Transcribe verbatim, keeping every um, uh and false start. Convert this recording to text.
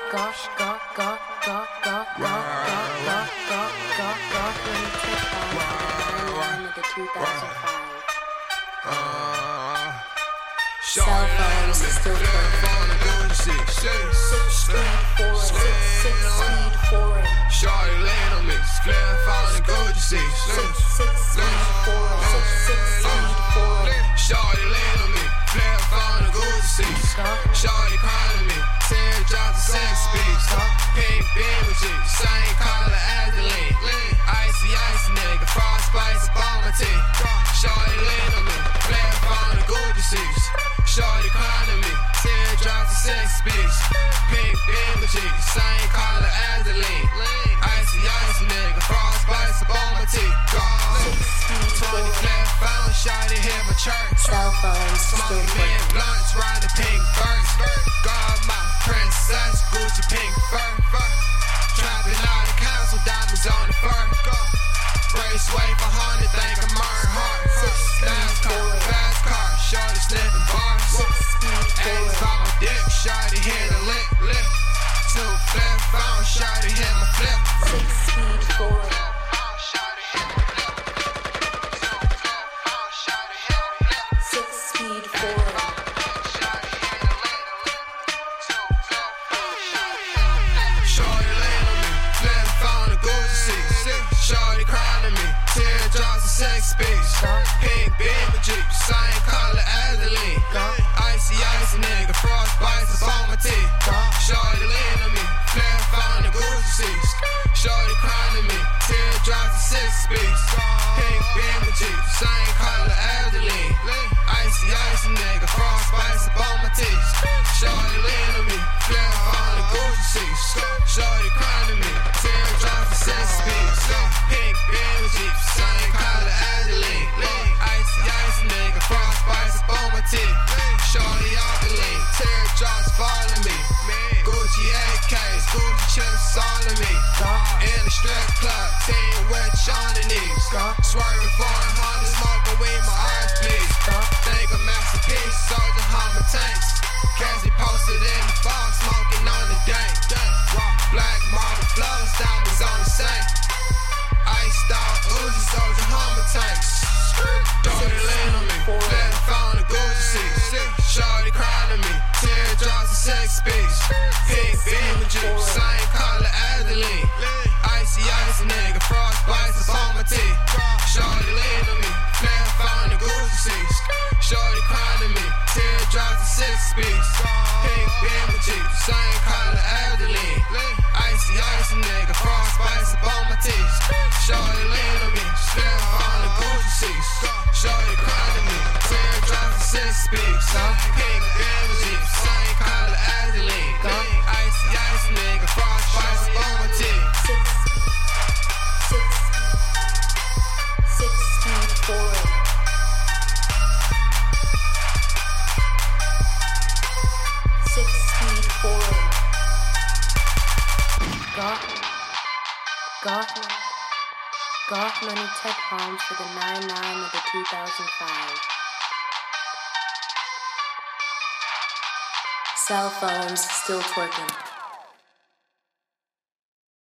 gosh, gosh, gosh, gosh, gosh, gosh, gosh, gosh, gosh, gosh, when you take on the nine of the two thousand five. Cell phones still work. Six speed foreign, six six speed foreign. Shorty land on me, square falling gorgeous six. Six six speed foreign, six six speed foreign. Shorty land on me, flare falling gorgeous six. Shorty crying me, ten drops of sex speech. Pink beam with you, same color as the link. Icy icy nigga, frost spice up on my teeth. Shorty land on me, flare falling gorgeous six. Shorty crying me, ten drops of sex speech. Pink beam with you, same color as the link. Icy icy nigga, frost spice up on my teeth. twenty flat phone, shorty hit my church. Cell phones still Smoking work. man blunts, riding pink first. God my princess, Gucci pink fur. Trapping out the council, diamonds on the fur. Raceway for hundred, think I'm Earned Heart. Fast car, fast car, shorty sniffing bars. Six speed Ass foreign. by my dick, shorty hit a lick, lick. Two flip phone, shorty hit my flip. Six speed foreign. Six speed foreign. Shorty laying on me, flip phone and Gucci seats. Shorty crying to me, tear drops of sex speech. Pink beam with Jeep, same color as the link. Icy icy nigga, frost bites up on my teeth. Shorty laying on me, flip phone and Gucci seats. Shorty crying to me, tear drops of sex speech. Pink beam with Jeep, same color as the link. Icy icy nigga, frost bites up on my teeth. Shorty laying on me, flip phone and Gucci seats. Shorty crying to me, tear drops of sex speech. Pink beam with Jeep, same color as the link. Icy icy nigga, frost bites up on my teeth. Shorty off the link, tear drops falling me. Gucci A Ks, Gucci chips all of me. In the strip club, team wet on the knees. Swerving foreign Honda, smoking weed, my eyes bleed. Think I'm masterpiece, soldier Hummer tanks. Cassie posted in the fog, smoking on the dank. Black marble flows, diamonds on the sink. Iced out Uzi, soldier Hummer tanks. Shorty lean on me, let her phone and Gucci seats. Shorty crying to me, tear drops of sex speech. Pink beam with Jeep, same color as the link. Icy icy nigga, frost bites up on my teeth. Shorty lean on me, let her phone and Gucci seats. Shorty crying to me, tear drops of sex speech. Pink beam with Jeep, same color as the link. Icy icy nigga, frost bites up on my teeth. Shorty lean on me, let her phone and Gucci seats. Shorty crying to me, tear drops of sex speech. Pink beam with Jeep, same color as the link. Icy icy nigga, frost bites up on my teeth. Six speed. Six speed. Six speed foreign. Six speed foreign. Goth, Gothman, Gothman and Tech Palms for the nine nine of the two thousand five. Cell phones still twerking.